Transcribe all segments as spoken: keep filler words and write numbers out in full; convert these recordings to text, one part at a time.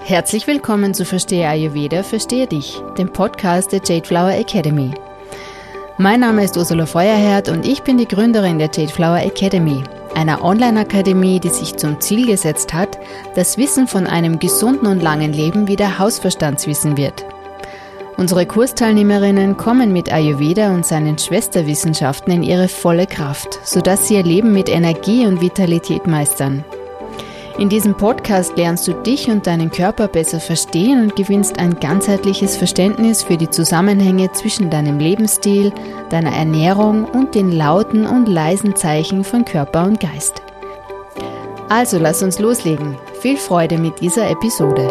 Herzlich willkommen zu Verstehe Ayurveda, Verstehe dich, dem Podcast der Jade Flower Academy. Mein Name ist Ursula Feuerherd und ich bin die Gründerin der Jade Flower Academy, einer Online-Akademie, die sich zum Ziel gesetzt hat, das Wissen von einem gesunden und langen Leben wieder Hausverstandswissen wird. Unsere Kursteilnehmerinnen kommen mit Ayurveda und seinen Schwesterwissenschaften in ihre volle Kraft, sodass sie ihr Leben mit Energie und Vitalität meistern. In diesem Podcast lernst du dich und deinen Körper besser verstehen und gewinnst ein ganzheitliches Verständnis für die Zusammenhänge zwischen deinem Lebensstil, deiner Ernährung und den lauten und leisen Zeichen von Körper und Geist. Also lass uns loslegen. Viel Freude mit dieser Episode.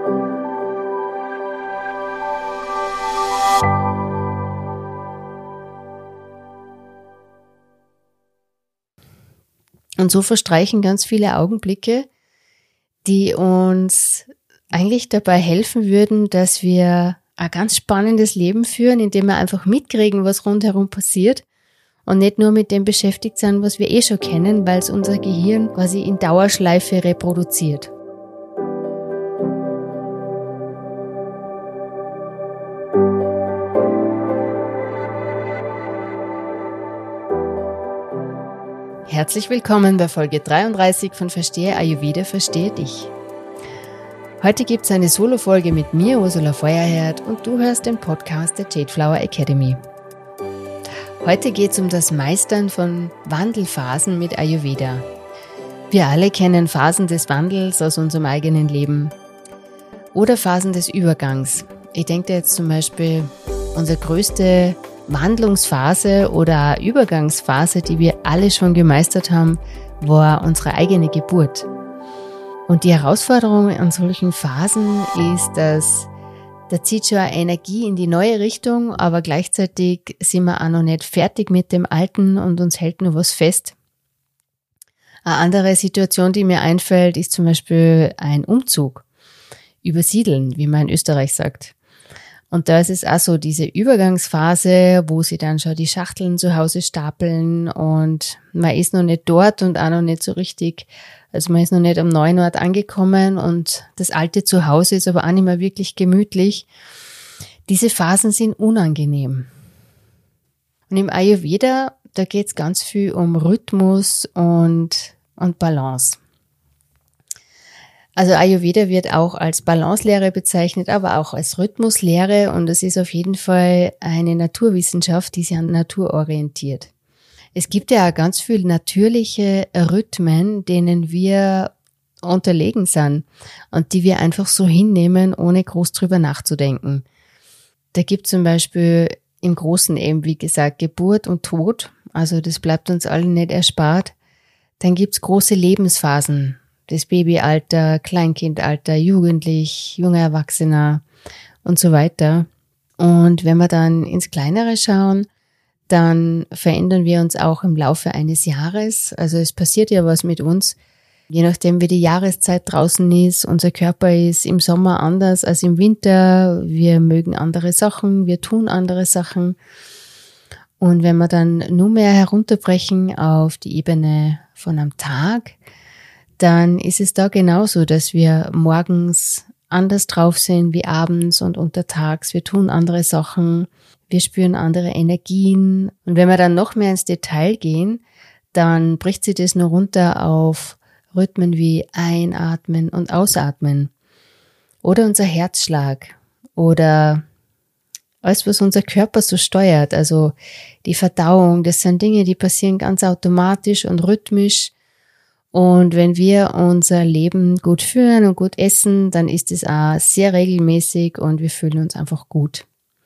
Und so verstreichen ganz viele Augenblicke, die uns eigentlich dabei helfen würden, dass wir ein ganz spannendes Leben führen, indem wir einfach mitkriegen, was rundherum passiert und nicht nur mit dem beschäftigt sind, was wir eh schon kennen, weil es unser Gehirn quasi in Dauerschleife reproduziert. Herzlich willkommen bei Folge dreiunddreißig von Verstehe Ayurveda, Verstehe dich. Heute gibt es eine Solo-Folge mit mir, Ursula Feuerherd, und du hörst den Podcast der Jade Flower Academy. Heute geht es um das Meistern von Wandelphasen mit Ayurveda. Wir alle kennen Phasen des Wandels aus unserem eigenen Leben oder Phasen des Übergangs. Ich denke jetzt zum Beispiel unsere größte Wandlungsphase oder Übergangsphase, die wir alle schon gemeistert haben, war unsere eigene Geburt. Und die Herausforderung an solchen Phasen ist, dass da zieht schon eine Energie in die neue Richtung, aber gleichzeitig sind wir auch noch nicht fertig mit dem Alten und uns hält nur was fest. Eine andere Situation, die mir einfällt, ist zum Beispiel ein Umzug, übersiedeln, wie man in Österreich sagt. Und da ist es auch so diese Übergangsphase, wo sie dann schon die Schachteln zu Hause stapeln und man ist noch nicht dort und auch noch nicht so richtig, also man ist noch nicht am neuen Ort angekommen und das alte Zuhause ist aber auch nicht mehr wirklich gemütlich. Diese Phasen sind unangenehm. Und im Ayurveda, da geht es ganz viel um Rhythmus und, und Balance. Also Ayurveda wird auch als Balancelehre bezeichnet, aber auch als Rhythmuslehre und es ist auf jeden Fall eine Naturwissenschaft, die sich an Natur orientiert. Es gibt ja auch ganz viele natürliche Rhythmen, denen wir unterlegen sind und die wir einfach so hinnehmen, ohne groß drüber nachzudenken. Da gibt es zum Beispiel im Großen eben, wie gesagt, Geburt und Tod, also das bleibt uns allen nicht erspart. Dann gibt es große Lebensphasen. Das Babyalter, Kleinkindalter, Jugendlich, junger Erwachsener und so weiter. Und wenn wir dann ins Kleinere schauen, dann verändern wir uns auch im Laufe eines Jahres. Also es passiert ja was mit uns, je nachdem wie die Jahreszeit draußen ist. Unser Körper ist im Sommer anders als im Winter. Wir mögen andere Sachen, wir tun andere Sachen. Und wenn wir dann nur mehr herunterbrechen auf die Ebene von einem Tag, dann ist es da genauso, dass wir morgens anders drauf sind wie abends und untertags. Wir tun andere Sachen, wir spüren andere Energien. Und wenn wir dann noch mehr ins Detail gehen, dann bricht sich das nur runter auf Rhythmen wie Einatmen und Ausatmen. Oder unser Herzschlag. Oder alles, was unser Körper so steuert. Also die Verdauung, das sind Dinge, die passieren ganz automatisch und rhythmisch. Und wenn wir unser Leben gut führen und gut essen, dann ist es auch sehr regelmäßig und wir fühlen uns einfach gut.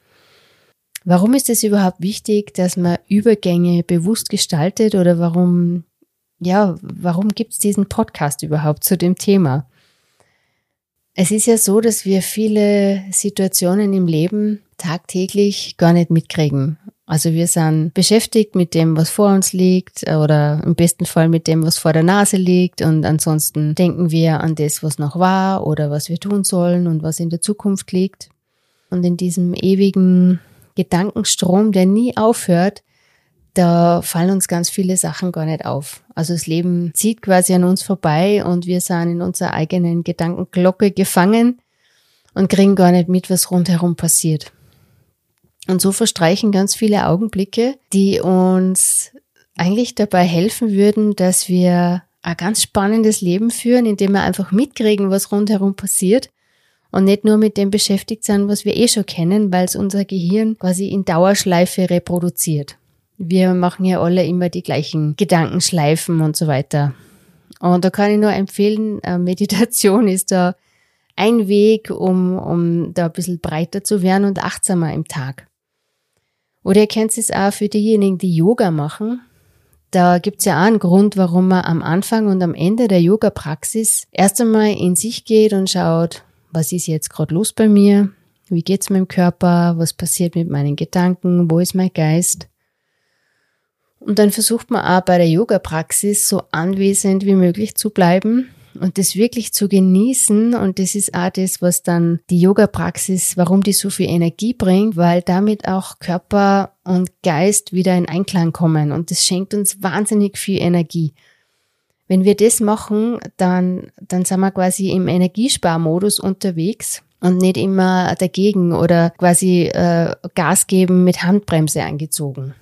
Warum ist es überhaupt wichtig, dass man Übergänge bewusst gestaltet oder warum, ja, warum gibt es diesen Podcast überhaupt zu dem Thema? Es ist ja so, dass wir viele Situationen im Leben tagtäglich gar nicht mitkriegen. Also wir sind beschäftigt mit dem, was vor uns liegt oder im besten Fall mit dem, was vor der Nase liegt und ansonsten denken wir an das, was noch war oder was wir tun sollen und was in der Zukunft liegt. Und in diesem ewigen Gedankenstrom, der nie aufhört, da fallen uns ganz viele Sachen gar nicht auf. Also das Leben zieht quasi an uns vorbei und wir sind in unserer eigenen Gedankenglocke gefangen und kriegen gar nicht mit, was rundherum passiert. Und so verstreichen ganz viele Augenblicke, die uns eigentlich dabei helfen würden, dass wir ein ganz spannendes Leben führen, indem wir einfach mitkriegen, was rundherum passiert und nicht nur mit dem beschäftigt sind, was wir eh schon kennen, weil es unser Gehirn quasi in Dauerschleife reproduziert. Wir machen ja alle immer die gleichen Gedankenschleifen und so weiter. Und da kann ich nur empfehlen, Meditation ist da ein Weg, um, um da ein bisschen breiter zu werden und achtsamer im Tag. Oder ihr kennt es auch für diejenigen, die Yoga machen. Da gibt's ja auch einen Grund, warum man am Anfang und am Ende der Yoga-Praxis erst einmal in sich geht und schaut, was ist jetzt gerade los bei mir? Wie geht's meinem Körper? Was passiert mit meinen Gedanken? Wo ist mein Geist? Und dann versucht man auch bei der Yoga-Praxis so anwesend wie möglich zu bleiben und das wirklich zu genießen. Und das ist auch das, was dann die Yoga-Praxis, warum die so viel Energie bringt, weil damit auch Körper und Geist wieder in Einklang kommen. Und das schenkt uns wahnsinnig viel Energie. Wenn wir das machen, dann, dann sind wir quasi im Energiesparmodus unterwegs und nicht immer dagegen oder quasi äh, Gas geben mit Handbremse angezogen.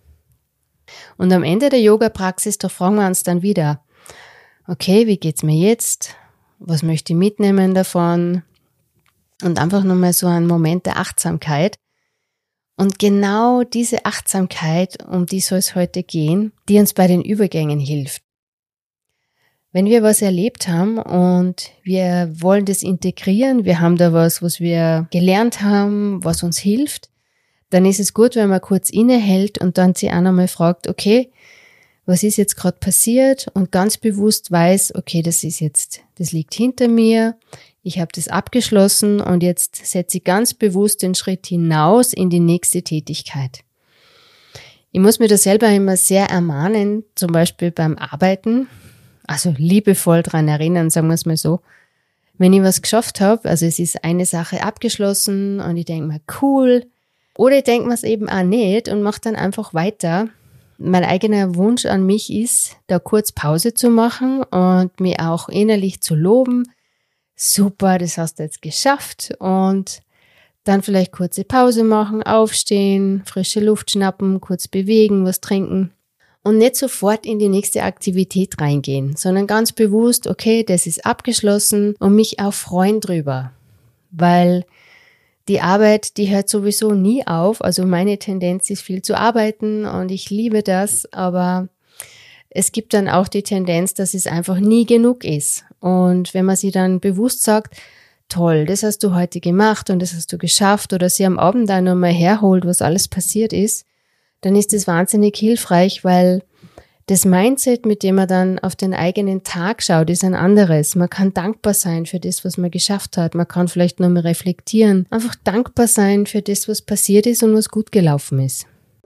Und am Ende der Yoga-Praxis, da fragen wir uns dann wieder, okay, wie geht's mir jetzt? Was möchte ich mitnehmen davon? Und einfach nochmal so einen Moment der Achtsamkeit. Und genau diese Achtsamkeit, um die soll es heute gehen, die uns bei den Übergängen hilft. Wenn wir was erlebt haben und wir wollen das integrieren, wir haben da was, was wir gelernt haben, was uns hilft, dann ist es gut, wenn man kurz innehält und dann sich auch nochmal fragt, okay, was ist jetzt gerade passiert und ganz bewusst weiß, okay, das ist jetzt, das liegt hinter mir, ich habe das abgeschlossen und jetzt setze ich ganz bewusst den Schritt hinaus in die nächste Tätigkeit. Ich muss mir da selber immer sehr ermahnen, zum Beispiel beim Arbeiten, also liebevoll dran erinnern, sagen wir es mal so, wenn ich was geschafft habe, also es ist eine Sache abgeschlossen und ich denke mir, cool, oder ich denke mir es eben auch nicht und mache dann einfach weiter. Mein eigener Wunsch an mich ist, da kurz Pause zu machen und mich auch innerlich zu loben. Super, das hast du jetzt geschafft. Und dann vielleicht kurze Pause machen, aufstehen, frische Luft schnappen, kurz bewegen, was trinken. Und nicht sofort in die nächste Aktivität reingehen, sondern ganz bewusst, okay, das ist abgeschlossen und mich auch freuen drüber. Weil die Arbeit, die hört sowieso nie auf. Also meine Tendenz ist viel zu arbeiten und ich liebe das, aber es gibt dann auch die Tendenz, dass es einfach nie genug ist. Und wenn man sich dann bewusst sagt, toll, das hast du heute gemacht und das hast du geschafft oder sie am Abend dann nochmal herholt, was alles passiert ist, dann ist das wahnsinnig hilfreich, weil das Mindset, mit dem man dann auf den eigenen Tag schaut, ist ein anderes. Man kann dankbar sein für das, was man geschafft hat. Man kann vielleicht nochmal reflektieren. Einfach dankbar sein für das, was passiert ist und was gut gelaufen ist.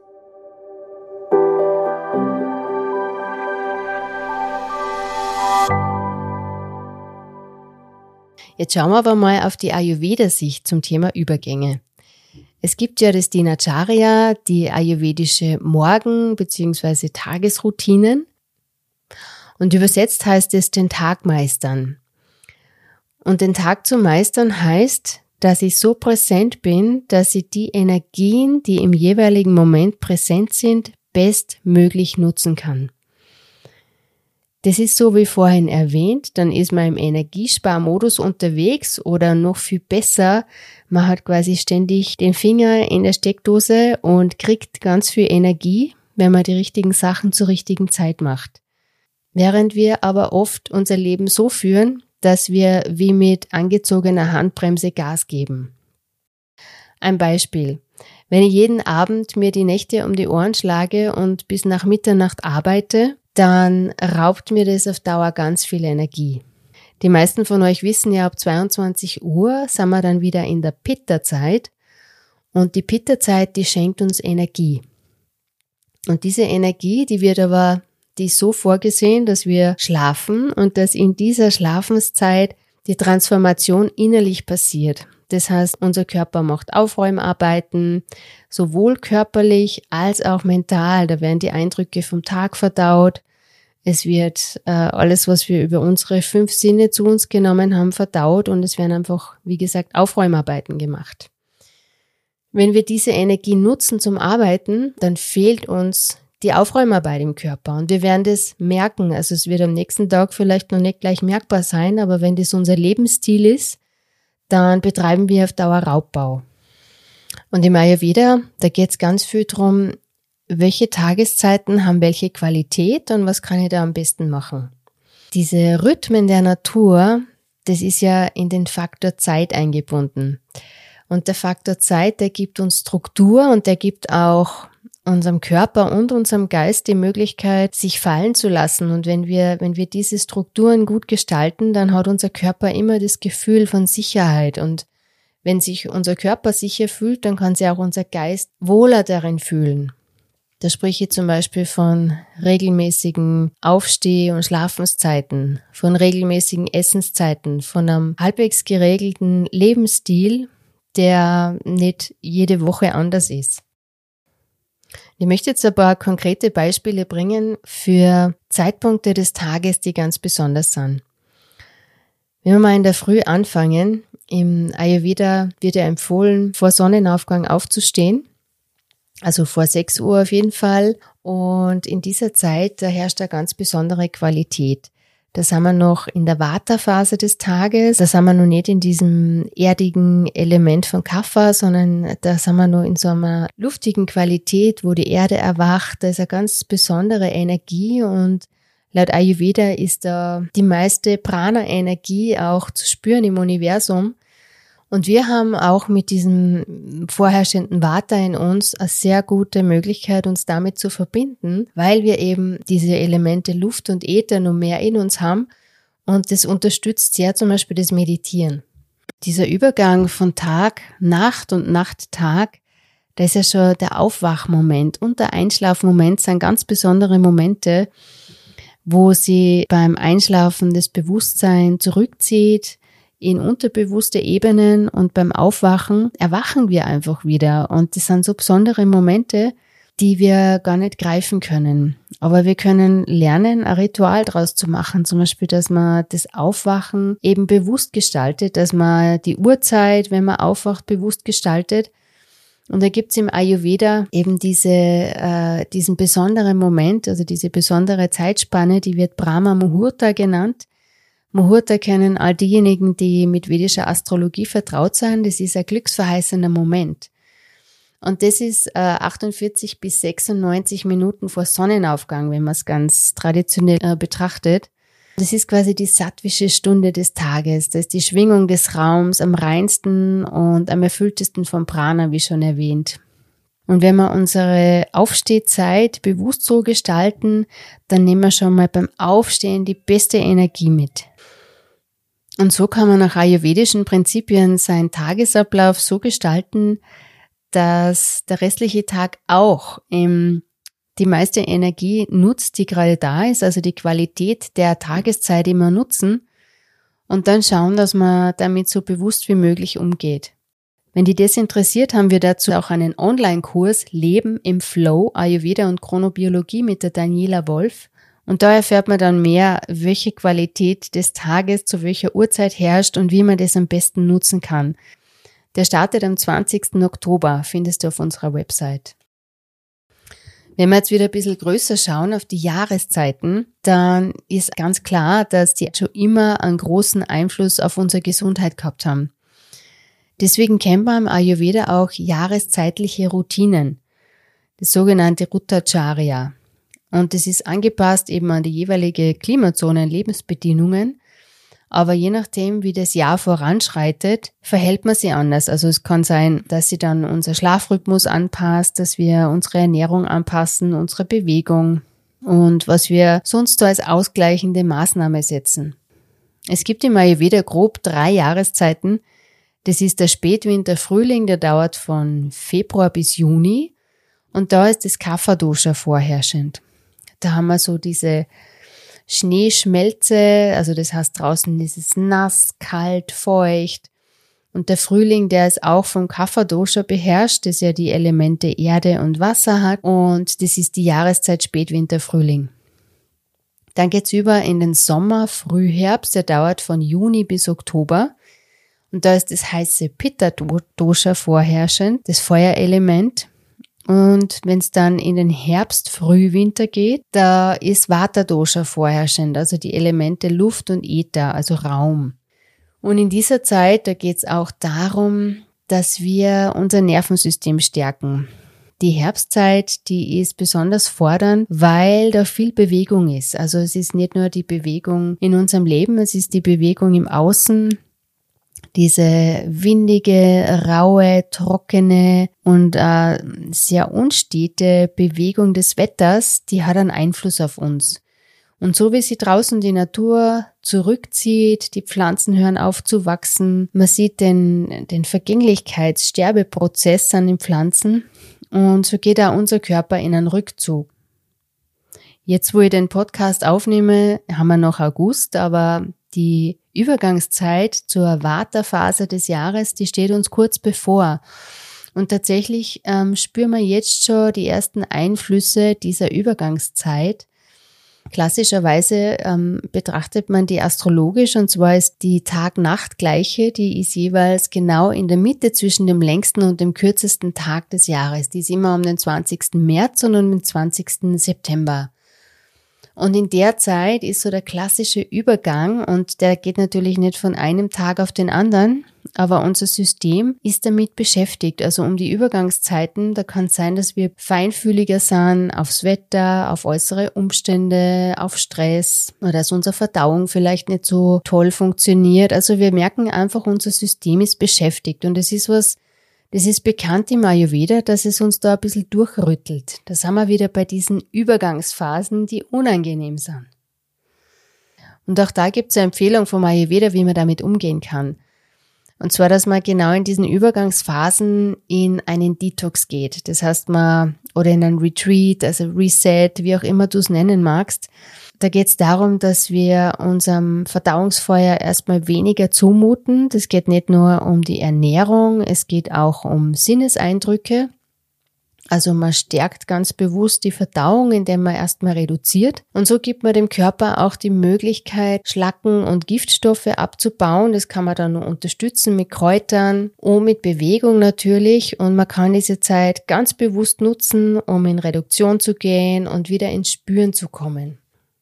Jetzt schauen wir aber mal auf die Ayurveda-Sicht zum Thema Übergänge. Es gibt ja das Dinacharya, die ayurvedische Morgen- bzw. Tagesroutinen. Und übersetzt heißt es den Tag meistern. Und den Tag zu meistern heißt, dass ich so präsent bin, dass ich die Energien, die im jeweiligen Moment präsent sind, bestmöglich nutzen kann. Das ist so wie vorhin erwähnt, dann ist man im Energiesparmodus unterwegs oder noch viel besser, man hat quasi ständig den Finger in der Steckdose und kriegt ganz viel Energie, wenn man die richtigen Sachen zur richtigen Zeit macht. Während wir aber oft unser Leben so führen, dass wir wie mit angezogener Handbremse Gas geben. Ein Beispiel. Wenn ich jeden Abend mir die Nächte um die Ohren schlage und bis nach Mitternacht arbeite, dann raubt mir das auf Dauer ganz viel Energie. Die meisten von euch wissen ja, ab zweiundzwanzig Uhr sind wir dann wieder in der Pitta-Zeit und die Pitta-Zeit, die schenkt uns Energie. Und diese Energie, die wird aber, die ist so vorgesehen, dass wir schlafen und dass in dieser Schlafenszeit die Transformation innerlich passiert. Das heißt, unser Körper macht Aufräumarbeiten, sowohl körperlich als auch mental. Da werden die Eindrücke vom Tag verdaut. Es wird äh, alles, was wir über unsere fünf Sinne zu uns genommen haben, verdaut und es werden einfach, wie gesagt, Aufräumarbeiten gemacht. Wenn wir diese Energie nutzen zum Arbeiten, dann fehlt uns die Aufräumarbeit im Körper und wir werden das merken. Also es wird am nächsten Tag vielleicht noch nicht gleich merkbar sein, aber wenn das unser Lebensstil ist, dann betreiben wir auf Dauer Raubbau. Und im Ayurveda, da geht es ganz viel darum, welche Tageszeiten haben welche Qualität und was kann ich da am besten machen. Diese Rhythmen der Natur, das ist ja in den Faktor Zeit eingebunden. Und der Faktor Zeit, der gibt uns Struktur und der gibt auch unserem Körper und unserem Geist die Möglichkeit, sich fallen zu lassen. Und wenn wir, wenn wir diese Strukturen gut gestalten, dann hat unser Körper immer das Gefühl von Sicherheit. Und wenn sich unser Körper sicher fühlt, dann kann sich auch unser Geist wohler darin fühlen. Da spreche ich zum Beispiel von regelmäßigen Aufsteh- und Schlafenszeiten, von regelmäßigen Essenszeiten, von einem halbwegs geregelten Lebensstil, der nicht jede Woche anders ist. Ich möchte jetzt ein paar konkrete Beispiele bringen für Zeitpunkte des Tages, die ganz besonders sind. Wenn wir mal in der Früh anfangen, im Ayurveda wird ja empfohlen, vor Sonnenaufgang aufzustehen, also vor sechs Uhr auf jeden Fall. Und in dieser Zeit, da herrscht eine ganz besondere Qualität. Da sind wir noch in der Vata-Phase des Tages, da sind wir noch nicht in diesem erdigen Element von Kapha, sondern da sind wir noch in so einer luftigen Qualität, wo die Erde erwacht. Da ist eine ganz besondere Energie und laut Ayurveda ist da die meiste Prana-Energie auch zu spüren im Universum. Und wir haben auch mit diesem vorherrschenden Vata in uns eine sehr gute Möglichkeit, uns damit zu verbinden, weil wir eben diese Elemente Luft und Äther noch mehr in uns haben und das unterstützt sehr zum Beispiel das Meditieren. Dieser Übergang von Tag, Nacht und Nacht, Tag, da ist ja schon der Aufwachmoment und der Einschlafmoment sind ganz besondere Momente, wo sie beim Einschlafen das Bewusstsein zurückzieht, in unterbewusste Ebenen und beim Aufwachen erwachen wir einfach wieder. Und das sind so besondere Momente, die wir gar nicht greifen können. Aber wir können lernen, ein Ritual draus zu machen. Zum Beispiel, dass man das Aufwachen eben bewusst gestaltet, dass man die Uhrzeit, wenn man aufwacht, bewusst gestaltet. Und da gibt's im Ayurveda eben diese, äh, diesen besonderen Moment, also diese besondere Zeitspanne, die wird Brahma Muhurta genannt. Muhurta kennen all diejenigen, die mit vedischer Astrologie vertraut sind. Das ist ein glücksverheißender Moment. Und das ist äh, achtundvierzig bis sechsundneunzig Minuten vor Sonnenaufgang, wenn man es ganz traditionell äh, betrachtet. Das ist quasi die sattwische Stunde des Tages. Das ist die Schwingung des Raums am reinsten und am erfülltesten vom Prana, wie schon erwähnt. Und wenn wir unsere Aufstehzeit bewusst so gestalten, dann nehmen wir schon mal beim Aufstehen die beste Energie mit. Und so kann man nach ayurvedischen Prinzipien seinen Tagesablauf so gestalten, dass der restliche Tag auch ähm, die meiste Energie nutzt, die gerade da ist, also die Qualität der Tageszeit immer nutzen und dann schauen, dass man damit so bewusst wie möglich umgeht. Wenn dich das interessiert, haben wir dazu auch einen Online-Kurs Leben im Flow, Ayurveda und Chronobiologie mit der Daniela Wolf. Und da erfährt man dann mehr, welche Qualität des Tages zu welcher Uhrzeit herrscht und wie man das am besten nutzen kann. Der startet am zwanzigsten Oktober, findest du auf unserer Website. Wenn wir jetzt wieder ein bisschen größer schauen auf die Jahreszeiten, dann ist ganz klar, dass die schon immer einen großen Einfluss auf unsere Gesundheit gehabt haben. Deswegen kennt man im Ayurveda auch jahreszeitliche Routinen, das sogenannte Ruttacharya. Und das ist angepasst eben an die jeweilige Klimazone und Lebensbedingungen. Aber je nachdem, wie das Jahr voranschreitet, verhält man sich anders. Also es kann sein, dass sich dann unser Schlafrhythmus anpasst, dass wir unsere Ernährung anpassen, unsere Bewegung und was wir sonst so als ausgleichende Maßnahme setzen. Es gibt im Ayurveda grob drei Jahreszeiten. Das ist der Spätwinter, Frühling, der dauert von Februar bis Juni. Und da ist das Kapha-Dosha vorherrschend. Da haben wir so diese Schneeschmelze, also das heißt draußen ist es nass, kalt, feucht. Und der Frühling, der ist auch vom Kapha-Dosha beherrscht, das ja die Elemente Erde und Wasser hat. Und das ist die Jahreszeit Spätwinter, Frühling. Dann geht's über in den Sommer, Frühherbst, der dauert von Juni bis Oktober. Und da ist das heiße Pitta-Dosha vorherrschend, das Feuerelement. Und wenn es dann in den Herbst, Frühwinter geht, da ist Vata-Dosha vorherrschend, also die Elemente Luft und Äther, also Raum. Und in dieser Zeit, da geht's auch darum, dass wir unser Nervensystem stärken. Die Herbstzeit, die ist besonders fordernd, weil da viel Bewegung ist. Also es ist nicht nur die Bewegung in unserem Leben, es ist die Bewegung im Außen. Diese windige, raue, trockene und äh, sehr unstete Bewegung des Wetters, die hat einen Einfluss auf uns. Und so wie sich draußen die Natur zurückzieht, die Pflanzen hören auf zu wachsen, man sieht den, den Vergänglichkeits-Sterbeprozess an den Pflanzen und so geht auch unser Körper in einen Rückzug. Jetzt, wo ich den Podcast aufnehme, haben wir noch August, aber die Übergangszeit zur Vata-Phase des Jahres, die steht uns kurz bevor. Und tatsächlich ähm, spüren wir jetzt schon die ersten Einflüsse dieser Übergangszeit. Klassischerweise ähm, betrachtet man die astrologisch, und zwar ist die Tag-Nacht-Gleiche, die ist jeweils genau in der Mitte zwischen dem längsten und dem kürzesten Tag des Jahres. Die ist immer um den zwanzigsten März und um den zwanzigsten September. Und in der Zeit ist so der klassische Übergang, und der geht natürlich nicht von einem Tag auf den anderen, aber unser System ist damit beschäftigt. Also um die Übergangszeiten, da kann es sein, dass wir feinfühliger sind aufs Wetter, auf äußere Umstände, auf Stress, oder dass unsere Verdauung vielleicht nicht so toll funktioniert. Also wir merken einfach, unser System ist beschäftigt, und es ist was, das ist bekannt im Ayurveda, dass es uns da ein bisschen durchrüttelt. Da sind wir wieder bei diesen Übergangsphasen, die unangenehm sind. Und auch da gibt es eine Empfehlung vom Ayurveda, wie man damit umgehen kann. Und zwar, dass man genau in diesen Übergangsphasen in einen Detox geht. Das heißt, man, oder in einen Retreat, also Reset, wie auch immer du es nennen magst. Da geht es darum, dass wir unserem Verdauungsfeuer erstmal weniger zumuten. Das geht nicht nur um die Ernährung, es geht auch um Sinneseindrücke. Also man stärkt ganz bewusst die Verdauung, indem man erstmal reduziert. Und so gibt man dem Körper auch die Möglichkeit, Schlacken und Giftstoffe abzubauen. Das kann man dann nur unterstützen mit Kräutern und mit Bewegung natürlich. Und man kann diese Zeit ganz bewusst nutzen, um in Reduktion zu gehen und wieder ins Spüren zu kommen.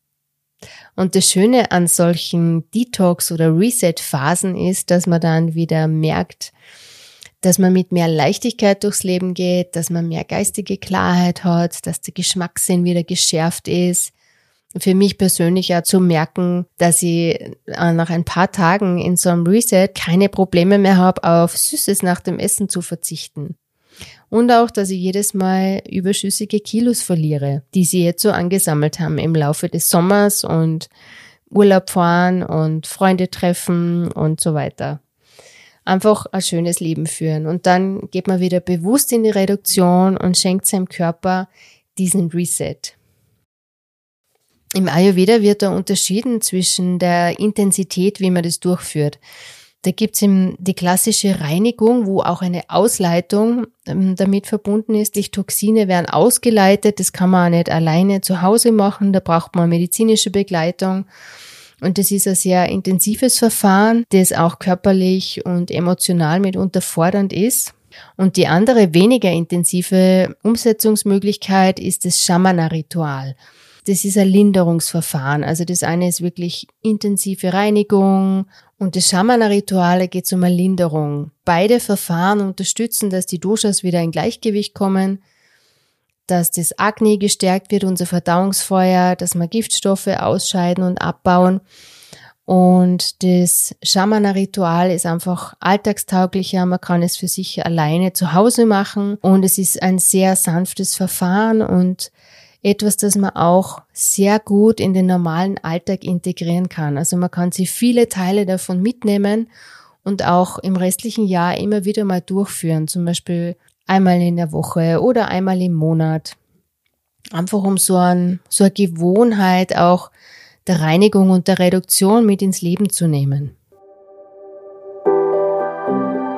Und das Schöne an solchen Detox- oder Reset-Phasen ist, dass man dann wieder merkt, dass man mit mehr Leichtigkeit durchs Leben geht, dass man mehr geistige Klarheit hat, dass der Geschmackssinn wieder geschärft ist. Für mich persönlich auch zu merken, dass ich nach ein paar Tagen in so einem Reset keine Probleme mehr habe, auf Süßes nach dem Essen zu verzichten. Und auch, dass ich jedes Mal überschüssige Kilos verliere, die sie jetzt so angesammelt haben im Laufe des Sommers und Urlaub fahren und Freunde treffen und so weiter. Einfach ein schönes Leben führen. Und dann geht man wieder bewusst in die Reduktion und schenkt seinem Körper diesen Reset. Im Ayurveda wird da unterschieden zwischen der Intensität, wie man das durchführt. Da gibt's eben die klassische Reinigung, wo auch eine Ausleitung ähm, damit verbunden ist. Die Toxine werden ausgeleitet. Das kann man auch nicht alleine zu Hause machen. Da braucht man medizinische Begleitung. Und das ist ein sehr intensives Verfahren, das auch körperlich und emotional mitunter fordernd ist. Und die andere, weniger intensive Umsetzungsmöglichkeit ist das Shamana-Ritual. Das ist ein Linderungsverfahren. Also das eine ist wirklich intensive Reinigung und das Shamana-Ritual geht um eine Linderung. Beide Verfahren unterstützen, dass die Doshas wieder in Gleichgewicht kommen, dass das Agni gestärkt wird, unser Verdauungsfeuer, dass wir Giftstoffe ausscheiden und abbauen. Und das Shamana-Ritual ist einfach alltagstauglicher, man kann es für sich alleine zu Hause machen und es ist ein sehr sanftes Verfahren und etwas, das man auch sehr gut in den normalen Alltag integrieren kann. Also man kann sich viele Teile davon mitnehmen und auch im restlichen Jahr immer wieder mal durchführen, zum Beispiel einmal in der Woche oder einmal im Monat. Einfach um so, ein, so eine Gewohnheit auch der Reinigung und der Reduktion mit ins Leben zu nehmen.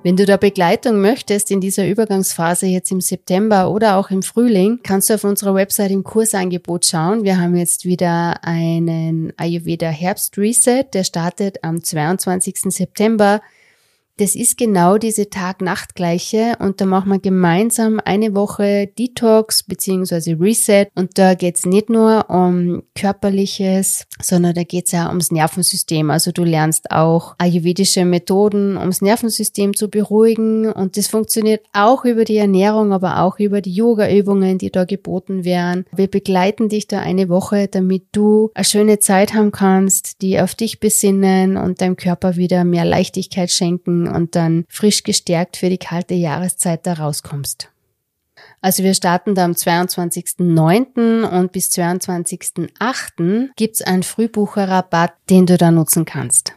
Wenn du da Begleitung möchtest in dieser Übergangsphase jetzt im September oder auch im Frühling, kannst du auf unserer Website im Kursangebot schauen. Wir haben jetzt wieder einen Ayurveda Herbst Reset, der startet am zweiundzwanzigsten September. Das ist genau diese Tag-Nacht-Gleiche und da machen wir gemeinsam eine Woche Detox bzw. Reset und da geht's nicht nur um Körperliches, sondern da geht's auch ums Nervensystem. Also du lernst auch ayurvedische Methoden, ums Nervensystem zu beruhigen und das funktioniert auch über die Ernährung, aber auch über die Yoga-Übungen, die da geboten werden. Wir begleiten dich da eine Woche, damit du eine schöne Zeit haben kannst, die auf dich besinnen und deinem Körper wieder mehr Leichtigkeit schenken und dann frisch gestärkt für die kalte Jahreszeit da rauskommst. Also wir starten da am zweiundzwanzigsten neunten und bis zweiundzwanzigsten achten gibt's einen Frühbucherrabatt, den du da nutzen kannst.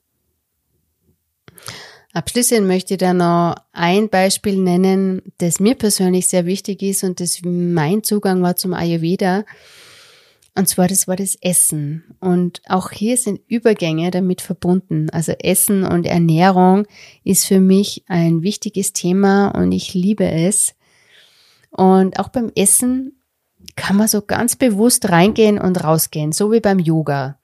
Abschließend möchte ich da noch ein Beispiel nennen, das mir persönlich sehr wichtig ist und das mein Zugang war zum Ayurveda. Und zwar, das war das Essen. Und auch hier sind Übergänge damit verbunden. Also Essen und Ernährung ist für mich ein wichtiges Thema und ich liebe es. Und auch beim Essen kann man so ganz bewusst reingehen und rausgehen, so wie beim Yoga.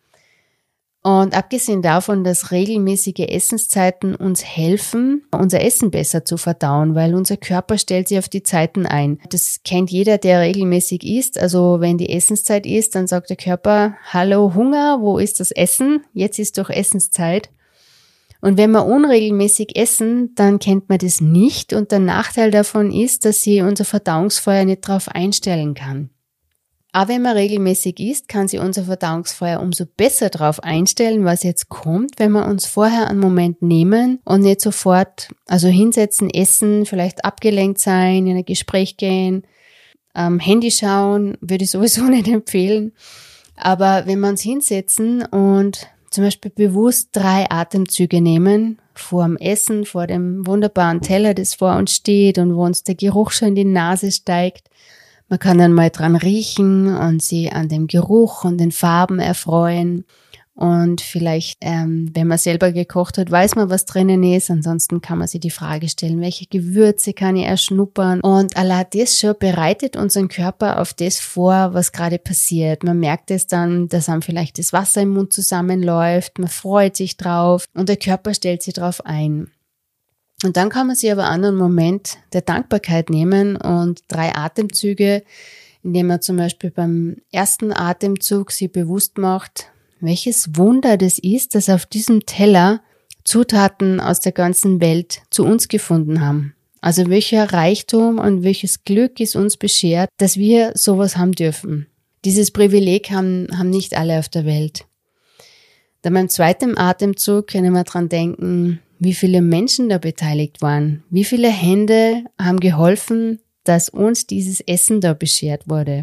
Und abgesehen davon, dass regelmäßige Essenszeiten uns helfen, unser Essen besser zu verdauen, weil unser Körper stellt sich auf die Zeiten ein. Das kennt jeder, der regelmäßig isst. Also wenn die Essenszeit ist, dann sagt der Körper, hallo Hunger, wo ist das Essen? Jetzt ist doch Essenszeit. Und wenn wir unregelmäßig essen, dann kennt man das nicht. Und der Nachteil davon ist, dass sich unser Verdauungsfeuer nicht darauf einstellen kann. Aber wenn man regelmäßig isst, kann sich unser Verdauungsfeuer umso besser darauf einstellen, was jetzt kommt, wenn wir uns vorher einen Moment nehmen und nicht sofort, also hinsetzen, essen, vielleicht abgelenkt sein, in ein Gespräch gehen, ähm, Handy schauen, würde ich sowieso nicht empfehlen. Aber wenn wir uns hinsetzen und zum Beispiel bewusst drei Atemzüge nehmen, vor dem Essen, vor dem wunderbaren Teller, das vor uns steht und wo uns der Geruch schon in die Nase steigt, man kann dann mal dran riechen und sie an dem Geruch und den Farben erfreuen. Und vielleicht, ähm, wenn man selber gekocht hat, weiß man, was drinnen ist. Ansonsten kann man sich die Frage stellen, welche Gewürze kann ich erschnuppern? Und allein das schon bereitet unseren Körper auf das vor, was gerade passiert. Man merkt es dann, dass einem vielleicht das Wasser im Mund zusammenläuft. Man freut sich drauf und der Körper stellt sich drauf ein. Und dann kann man sich aber einen Moment der Dankbarkeit nehmen und drei Atemzüge, indem man zum Beispiel beim ersten Atemzug sich bewusst macht, welches Wunder das ist, dass auf diesem Teller Zutaten aus der ganzen Welt zu uns gefunden haben. Also welcher Reichtum und welches Glück ist uns beschert, dass wir sowas haben dürfen. Dieses Privileg haben, haben nicht alle auf der Welt. Dann beim zweiten Atemzug können wir dran denken, wie viele Menschen da beteiligt waren, wie viele Hände haben geholfen, dass uns dieses Essen da beschert wurde.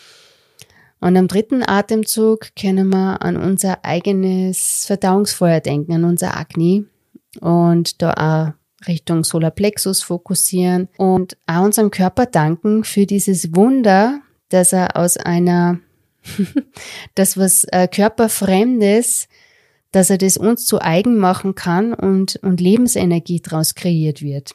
Und am dritten Atemzug können wir an unser eigenes Verdauungsfeuer denken, an unser Agni und da auch Richtung Solarplexus fokussieren und auch unserem Körper danken für dieses Wunder, dass er aus einer, das was äh, Körperfremdes, dass er das uns zu eigen machen kann und, und Lebensenergie daraus kreiert wird.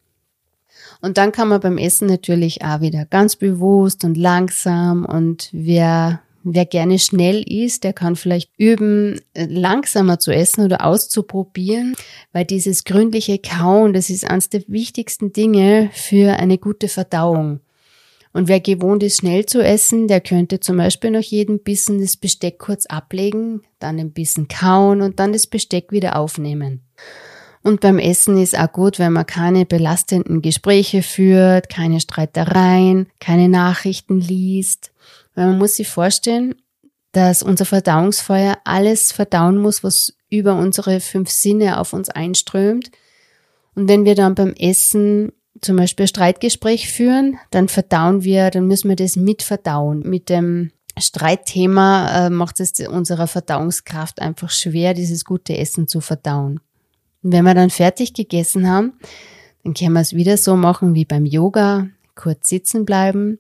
Und dann kann man beim Essen natürlich auch wieder ganz bewusst und langsam und wer, wer gerne schnell isst, der kann vielleicht üben, langsamer zu essen oder auszuprobieren, weil dieses gründliche Kauen, das ist eines der wichtigsten Dinge für eine gute Verdauung. Und wer gewohnt ist, schnell zu essen, der könnte zum Beispiel nach jedem Bissen das Besteck kurz ablegen, dann ein Bissen kauen und dann das Besteck wieder aufnehmen. Und beim Essen ist auch gut, wenn man keine belastenden Gespräche führt, keine Streitereien, keine Nachrichten liest. Weil man muss sich vorstellen, dass unser Verdauungsfeuer alles verdauen muss, was über unsere fünf Sinne auf uns einströmt. Und wenn wir dann beim Essen zum Beispiel ein Streitgespräch führen, dann verdauen wir, dann müssen wir das mitverdauen. Mit dem Streitthema äh, macht es unserer Verdauungskraft einfach schwer, dieses gute Essen zu verdauen. Und wenn wir dann fertig gegessen haben, dann können wir es wieder so machen wie beim Yoga, kurz sitzen bleiben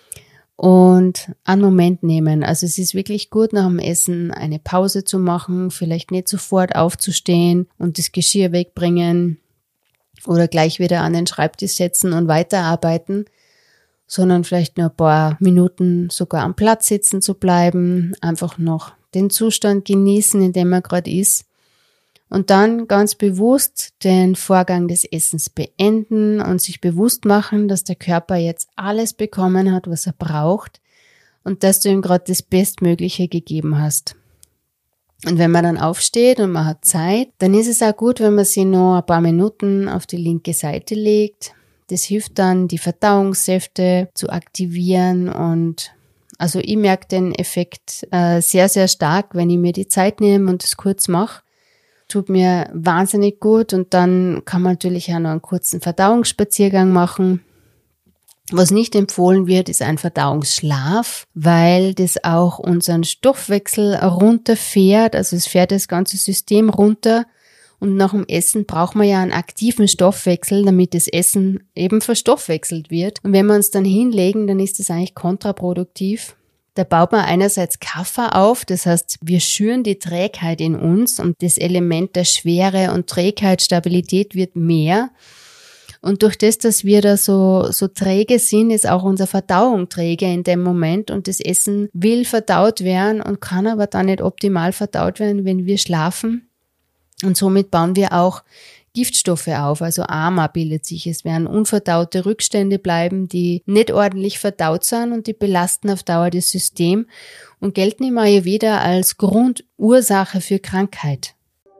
und einen Moment nehmen. Also es ist wirklich gut, nach dem Essen eine Pause zu machen, vielleicht nicht sofort aufzustehen und das Geschirr wegbringen, oder gleich wieder an den Schreibtisch setzen und weiterarbeiten, sondern vielleicht nur ein paar Minuten sogar am Platz sitzen zu bleiben, einfach noch den Zustand genießen, in dem man gerade ist und dann ganz bewusst den Vorgang des Essens beenden und sich bewusst machen, dass der Körper jetzt alles bekommen hat, was er braucht und dass du ihm gerade das Bestmögliche gegeben hast. Und wenn man dann aufsteht und man hat Zeit, dann ist es auch gut, wenn man sich noch ein paar Minuten auf die linke Seite legt. Das hilft dann, die Verdauungssäfte zu aktivieren und also ich merke den Effekt äh, sehr, sehr stark, wenn ich mir die Zeit nehme und es kurz mache. Tut mir wahnsinnig gut und dann kann man natürlich auch noch einen kurzen Verdauungsspaziergang machen. Was nicht empfohlen wird, ist ein Verdauungsschlaf, weil das auch unseren Stoffwechsel runterfährt, also es fährt das ganze System runter. Und nach dem Essen braucht man ja einen aktiven Stoffwechsel, damit das Essen eben verstoffwechselt wird. Und wenn wir uns dann hinlegen, dann ist das eigentlich kontraproduktiv. Da baut man einerseits Kapha auf, das heißt, wir schüren die Trägheit in uns und das Element der Schwere und Trägheit, Stabilität wird mehr. Und durch das, dass wir da so, so träge sind, ist auch unsere Verdauung träge in dem Moment und das Essen will verdaut werden und kann aber dann nicht optimal verdaut werden, wenn wir schlafen. Und somit bauen wir auch Giftstoffe auf, also Ama bildet sich. Es werden unverdaute Rückstände bleiben, die nicht ordentlich verdaut sind und die belasten auf Dauer das System und gelten im Ayurveda als Grundursache für Krankheit.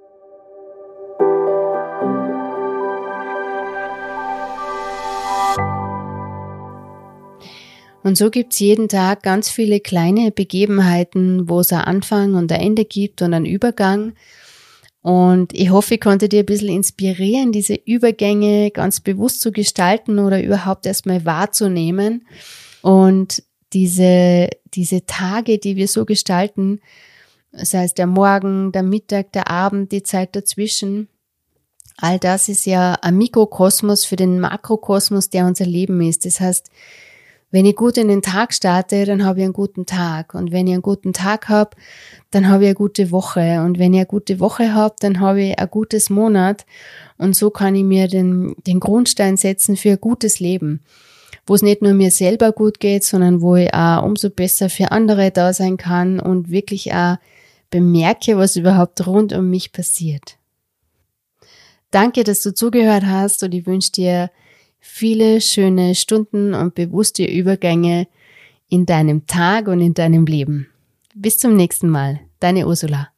Und so gibt's jeden Tag ganz viele kleine Begebenheiten, wo es einen Anfang und ein Ende gibt und einen Übergang. Und ich hoffe, ich konnte dir ein bisschen inspirieren, diese Übergänge ganz bewusst zu gestalten oder überhaupt erstmal wahrzunehmen. Und diese, diese Tage, die wir so gestalten, sei es der Morgen, der Mittag, der Abend, die Zeit dazwischen, all das ist ja ein Mikrokosmos für den Makrokosmos, der unser Leben ist. Das heißt, wenn ich gut in den Tag starte, dann habe ich einen guten Tag. Und wenn ich einen guten Tag habe, dann habe ich eine gute Woche. Und wenn ich eine gute Woche habe, dann habe ich ein gutes Monat. Und so kann ich mir den, den Grundstein setzen für ein gutes Leben, wo es nicht nur mir selber gut geht, sondern wo ich auch umso besser für andere da sein kann und wirklich auch bemerke, was überhaupt rund um mich passiert. Danke, dass du zugehört hast und ich wünsche dir viele schöne Stunden und bewusste Übergänge in deinem Tag und in deinem Leben. Bis zum nächsten Mal, deine Ursula.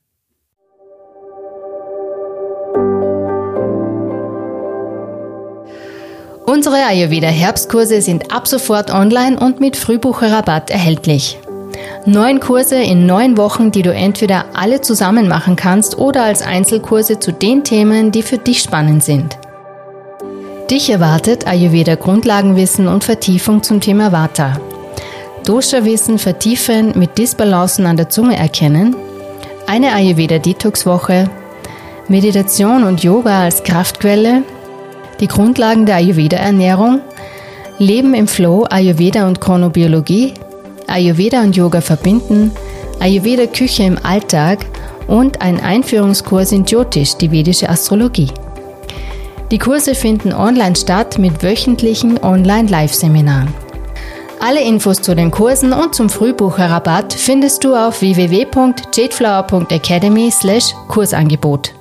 Unsere Ayurveda-Herbstkurse sind ab sofort online und mit Frühbucherrabatt erhältlich. Neun Kurse in neun Wochen, die du entweder alle zusammen machen kannst oder als Einzelkurse zu den Themen, die für dich spannend sind. Dich erwartet Ayurveda-Grundlagenwissen und Vertiefung zum Thema Vata. Dosha-Wissen vertiefen, mit Disbalancen an der Zunge erkennen, eine Ayurveda-Detox-Woche, Meditation und Yoga als Kraftquelle, die Grundlagen der Ayurveda-Ernährung, Leben im Flow, Ayurveda und Chronobiologie, Ayurveda und Yoga verbinden, Ayurveda-Küche im Alltag und ein Einführungskurs in Jyotish, die vedische Astrologie. Die Kurse finden online statt mit wöchentlichen Online-Live-Seminaren. Alle Infos zu den Kursen und zum Frühbucherrabatt findest du auf w w w punkt jadeflower punkt academy slash Kursangebot.